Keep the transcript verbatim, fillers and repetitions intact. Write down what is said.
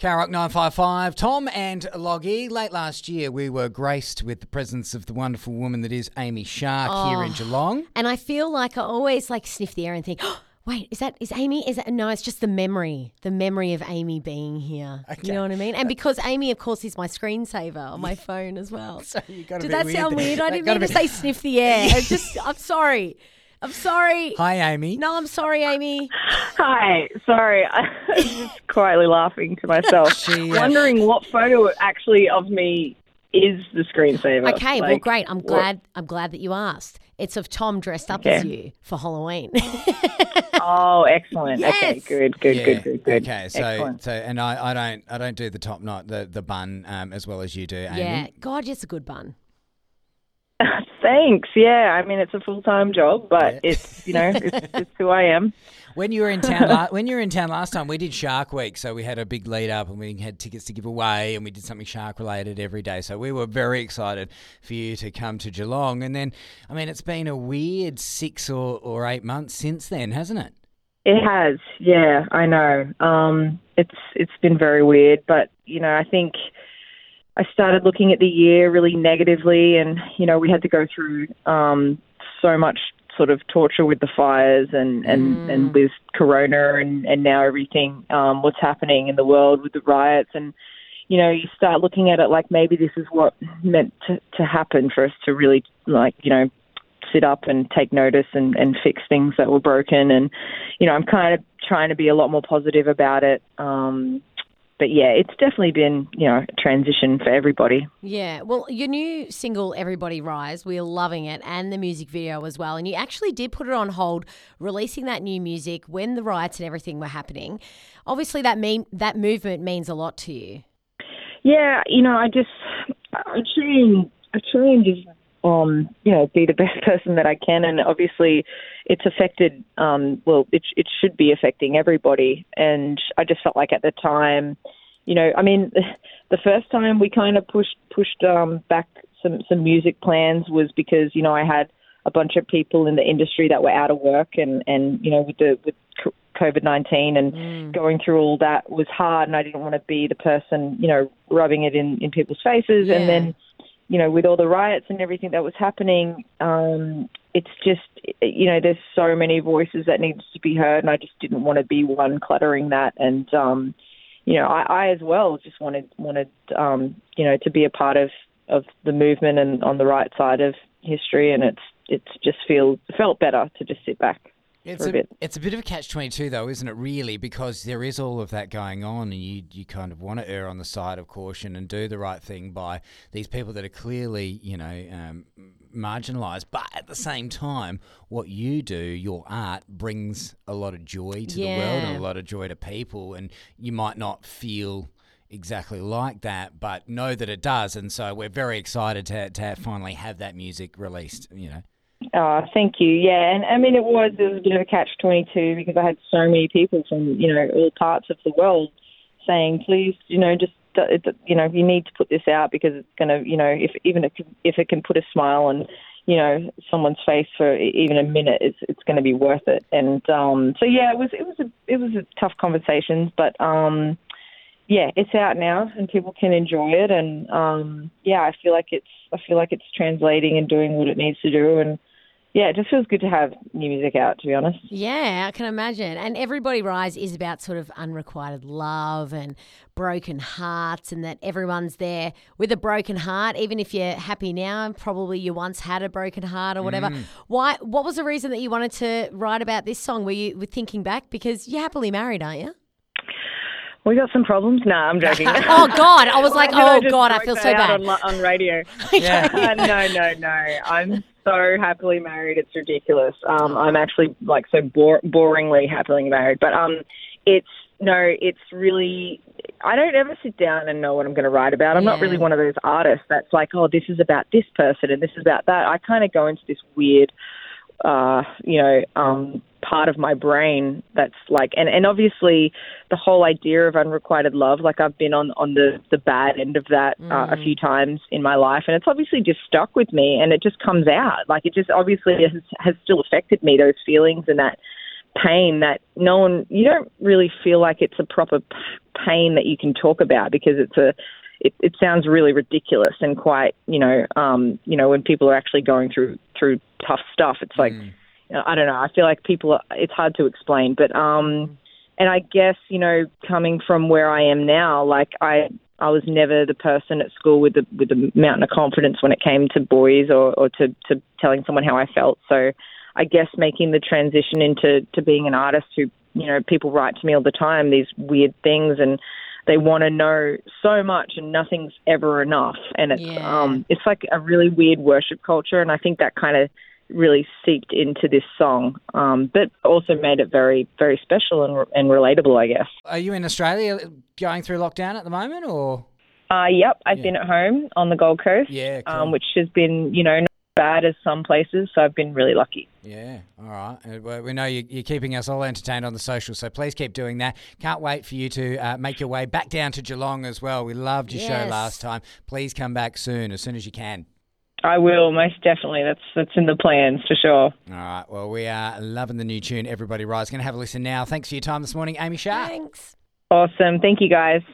Karock nine five five, Tom and Loggy. Late last year, we were graced with the presence of the wonderful woman that is Amy Shark Oh. here in Geelong. And I feel like I always like sniff the air and think, oh, wait, is that is Amy? Is that no? It's just the memory, the memory of Amy being here. Okay. You know what I mean? And because Amy, of course, is my screensaver on my phone as well. So you got a Did bit that weird sound there. weird? I That didn't got a mean to bit- say sniff the air. It's just, I'm sorry. I'm sorry. Hi, Amy. No, I'm sorry, Amy. Hi, sorry. I was just quietly laughing to myself, She, uh, wondering what photo actually of me is the screensaver. Okay, well, Like, great. I'm what- glad. I'm glad that you asked. It's of Tom dressed up as Okay. you for Halloween. Oh, excellent. Okay, Yes. good, good, Yeah. good, good, good. Okay, so Excellent. so and I, I don't I don't do the top knot, the the bun um, as well as you do, Amy. Yeah, God, it's a good bun. Thanks. Yeah, I mean it's a full time job, but Yeah. it's you know it's, it's who I am. When you were in town, la- when you were in town last time, we did Shark Week, so we had a big lead up, and we had tickets to give away, and we did something shark related every day. So we were very excited for you to come to Geelong. And then, I mean, it's been a weird six or, or eight months since then, hasn't it? It has. Yeah, I know. Um, it's it's been very weird, but you know I think. I started looking at the year really negatively, and you know we had to go through um, so much sort of torture with the fires and and, Mm. and with Corona and, and now everything um, what's happening in the world with the riots, and you know you start looking at it like maybe this is what meant to, to happen for us to really like you know sit up and take notice and, and fix things that were broken, and you know I'm kind of trying to be a lot more positive about it. Um, But yeah, it's definitely been, you know, a transition for everybody. Yeah. Well, your new single, Everybody Rise, we're loving it, and the music video as well. And you actually did put it on hold, releasing that new music when the riots and everything were happening. Obviously, that mean that movement means a lot to you. Yeah, you know, I just, I try and, I try and just, um, you know, be the best person that I can. And obviously it's affected, um, well, it, it should be affecting everybody. And I just felt like at the time, you know, I mean, the first time we kind of pushed, pushed, um, back some, some music plans was because, you know, I had a bunch of people in the industry that were out of work and, and, you know, with the, with COVID nineteen and Mm. going through all that was hard, and I didn't want to be the person, you know, rubbing it in, in people's faces. Yeah. And then, you know, with all the riots and everything that was happening, um, it's just, you know, there's so many voices that needs to be heard, and I just didn't want to be one cluttering that. And, um, you know, I, I as well just wanted, wanted um, you know, to be a part of, of the movement and on the right side of history, and it's, it's just feel, felt better to just sit back. It's for a a, bit. it's a bit of a catch twenty-two though, isn't it, really? Because there is all of that going on, and you, you kind of want to err on the side of caution and do the right thing by these people that are clearly, you know, um, marginalised. But at the same time, what you do, your art, brings a lot of joy to the world and Yeah. a lot of joy to people, and you might not feel exactly like that, but know that it does. And so we're very excited to, to finally have that music released, you know. Oh, thank you. Yeah, and I mean, it was, it was a bit of a catch twenty-two because I had so many people from, you know, all parts of the world saying, please, you know, just, uh, it- you know, you need to put this out because it's going to, you know, if even if, if it can put a smile on, you know, someone's face for e- even a minute, it's it's going to be worth it. And um, so, yeah, it was it was a it was a tough conversations, but um, yeah, it's out now and people can enjoy it. And um, yeah, I feel like it's I feel like it's translating and doing what it needs to do. And yeah, it just feels good to have new music out, to be honest. Yeah, I can imagine. And Everybody Rise is about sort of unrequited love and broken hearts, and that everyone's there with a broken heart, even if you're happy now and probably you once had a broken heart or whatever. Mm. Why? What was the reason that you wanted to write about this song? Were you were thinking back? Because you're happily married, aren't you? We got some problems. Nah, I'm joking. Oh, God. I was like, Why did I oh, just God, I broke feel that so out bad. on, li- on radio. Yeah. Uh, no, no, no. I'm so happily married. It's ridiculous. Um, I'm actually like so bore- boringly happily married. But um, it's no, it's really. I don't ever sit down and know what I'm going to write about. I'm not Yeah. really one of those artists that's like, oh, this is about this person and this is about that. I kind of go into this weird, uh, you know, um, part of my brain that's like, and, and obviously the whole idea of unrequited love, like I've been on, on the, the bad end of that uh, a few times in my life, and it's obviously just stuck with me, and it just comes out. Like it just obviously has, has still affected me, those feelings and that pain that no one, you don't really feel like it's a proper p- pain that you can talk about because it's a, it, it sounds really ridiculous and quite, you know, um, you know, when people are actually going through, through tough stuff, it's like, Mm. you know, I don't know. I feel like people, are, it's hard to explain, but, um, and I guess, you know, coming from where I am now, like I, I was never the person at school with the with the mountain of confidence when it came to boys or, or to, to telling someone how I felt. So I guess making the transition into to being an artist who, you know, people write to me all the time, these weird things, and they want to know so much and nothing's ever enough. And it's Yeah. um it's like a really weird worship culture, and I think that kind of really seeped into this song, um, but also made it very, very special and, and relatable, I guess. Are you in Australia going through lockdown at the moment, or? Uh, yep, I've Yeah. been at home on the Gold Coast, Yeah, cool. um, which has been, you know, not bad as some places, so I've been really lucky. Yeah, all right. Uh, well, we know you, you're keeping us all entertained on the socials, so please keep doing that. Can't wait for you to uh, make your way back down to Geelong as well. We loved your show Yes. last time. Please come back soon, as soon as you can. I will, most definitely. That's that's in the plans for sure. All right. Well, we are loving the new tune, Everybody Rise. Going to have a listen now. Thanks for your time this morning, Amy Shah. Thanks. Awesome. Thank you, guys.